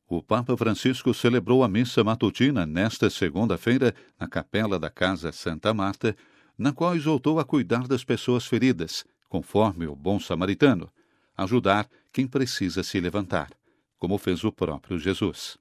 O Papa Francisco celebrou a missa matutina nesta segunda-feira na capela da Casa Santa Marta, na qual exortou a cuidar das pessoas feridas, conforme o bom samaritano, ajudar quem precisa se levantar, como fez o próprio Jesus.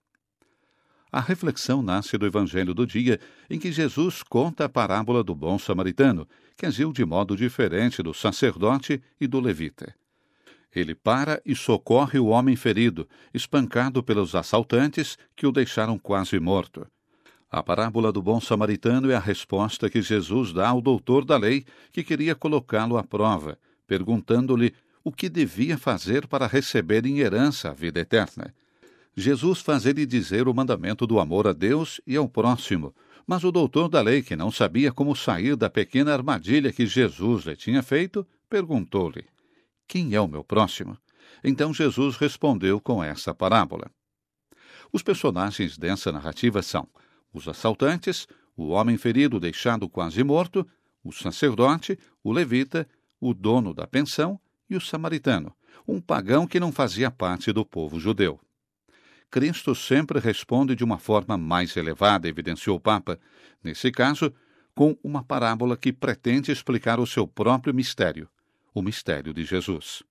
A reflexão nasce do Evangelho do dia, em que Jesus conta a parábola do bom samaritano, que agiu de modo diferente do sacerdote e do levita. Ele para e socorre o homem ferido, espancado pelos assaltantes que o deixaram quase morto. A parábola do bom samaritano é a resposta que Jesus dá ao doutor da lei, que queria colocá-lo à prova, perguntando-lhe o que devia fazer para receber em herança a vida eterna. Jesus faz-lhe dizer o mandamento do amor a Deus e ao próximo, mas o doutor da lei, que não sabia como sair da pequena armadilha que Jesus lhe tinha feito, perguntou-lhe: quem é o meu próximo? Então Jesus respondeu com essa parábola. Os personagens dessa narrativa são os assaltantes, o homem ferido deixado quase morto, o sacerdote, o levita, o dono da pensão e o samaritano, um pagão que não fazia parte do povo judeu. Cristo sempre responde de uma forma mais elevada, evidenciou o Papa, nesse caso, com uma parábola que pretende explicar o seu próprio mistério, o mistério de Jesus.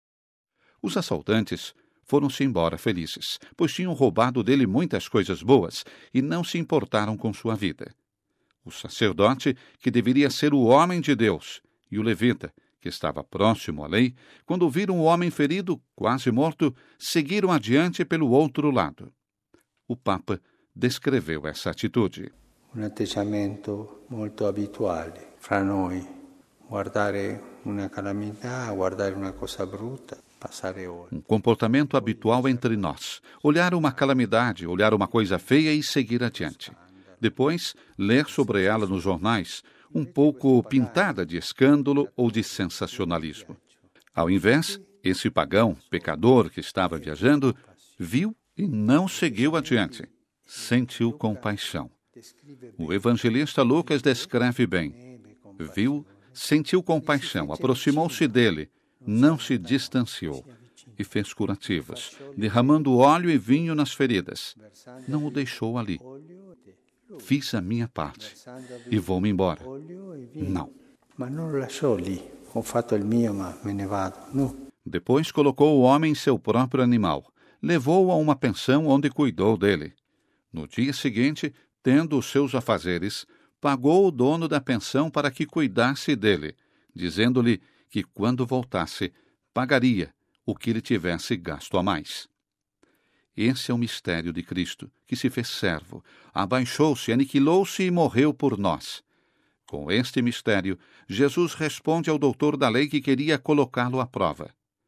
Os assaltantes foram-se embora felizes, pois tinham roubado dele muitas coisas boas e não se importaram com sua vida. O sacerdote, que deveria ser o homem de Deus, e o levita, que estava próximo à lei, quando viram o homem ferido, quase morto, seguiram adiante pelo outro lado. O Papa descreveu essa atitude. Um atteggiamento molto habituale fra noi. Guardare uma calamidade, guardare uma coisa bruta, passare oltre. Um comportamento habitual entre nós. Olhar uma calamidade, olhar uma coisa feia e seguir adiante. Depois, ler sobre ela nos jornais, um pouco pintada de escândalo ou de sensacionalismo. Ao invés, esse pagão, pecador que estava viajando, viu e não seguiu adiante. Sentiu compaixão. O evangelista Lucas descreve bem. Viu, sentiu compaixão, aproximou-se dele, não se distanciou e fez curativos, derramando óleo e vinho nas feridas. Não o deixou ali. Fiz a minha parte e vou-me embora. Não. Mas não o lasciò lì. Ho fatto il mio, ma me ne vado. Não. Depois colocou o homem em seu próprio animal. Levou-o a uma pensão onde cuidou dele. No dia seguinte, tendo os seus afazeres, pagou o dono da pensão para que cuidasse dele, dizendo-lhe que, quando voltasse, pagaria o que ele tivesse gasto a mais. Esse é o mistério de Cristo, que se fez servo, abaixou-se, aniquilou-se e morreu por nós. Com este mistério, Jesus responde ao doutor da lei que queria colocá-lo à prova.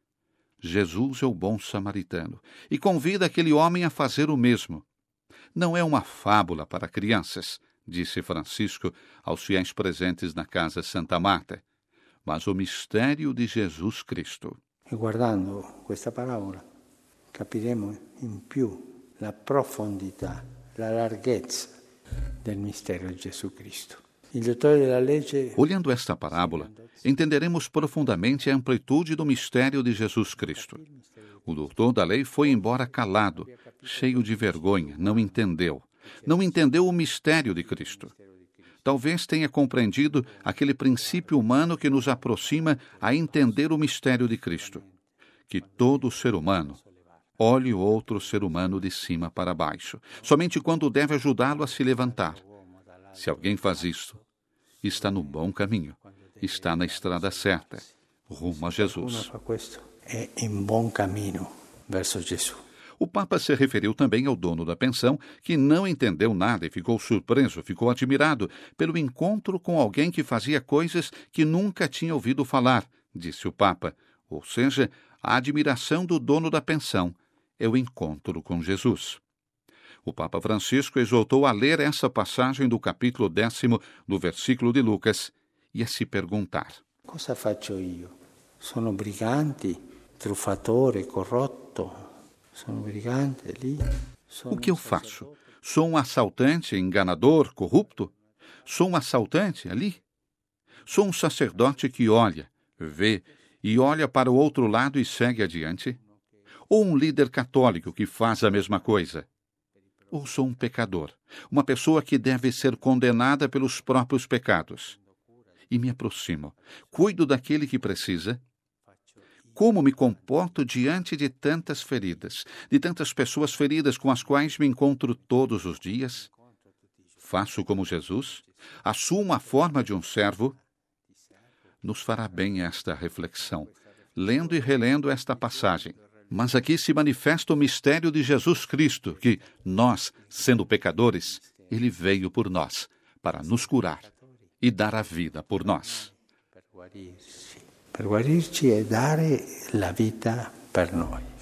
Jesus é o bom samaritano e convida aquele homem a fazer o mesmo. Não é uma fábula para crianças, disse Francisco aos fiéis presentes na Casa Santa Marta, mas o mistério de Jesus Cristo. E guardando questa parábola, capiremo in più la profondità, la larghezza del mistero di Gesù Cristo. Il dottore della legge... Olhando esta parábola, entenderemos profundamente a amplitude do mistério de Jesus Cristo. O doutor da lei foi embora calado, cheio de vergonha, não entendeu o mistério de Cristo. Talvez tenha compreendido aquele princípio humano que nos aproxima a entender o mistério de Cristo, que todo ser humano olhe o outro ser humano de cima para baixo, somente quando deve ajudá-lo a se levantar. Se alguém faz isso, está no bom caminho, está na estrada certa, rumo a Jesus. É em bom caminho verso Jesus. O Papa se referiu também ao dono da pensão, que não entendeu nada e ficou surpreso, ficou admirado pelo encontro com alguém que fazia coisas que nunca tinha ouvido falar, disse o Papa. Ou seja, a admiração do dono da pensão é o encontro com Jesus. O Papa Francisco exortou a ler essa passagem do capítulo 10 do versículo de Lucas e a se perguntar: Cosa faccio io? Sono brigante, truffatore, corrotto? Sono brigante lì? O que eu faço? Sou um assaltante, enganador, corrupto? Sou um assaltante ali? Sou um sacerdote que olha, vê e olha para o outro lado e segue adiante? Ou um líder católico que faz a mesma coisa? Ou sou um pecador, uma pessoa que deve ser condenada pelos próprios pecados? E me aproximo, cuido daquele que precisa? Como me comporto diante de tantas feridas, de tantas pessoas feridas com as quais me encontro todos os dias? Faço como Jesus? Assumo a forma de um servo? Nos fará bem esta reflexão, lendo e relendo esta passagem. Mas aqui se manifesta o mistério de Jesus Cristo, que nós, sendo pecadores, Ele veio por nós, para nos curar e dar a vida por nós. Per guarirci e dare la vita per noi.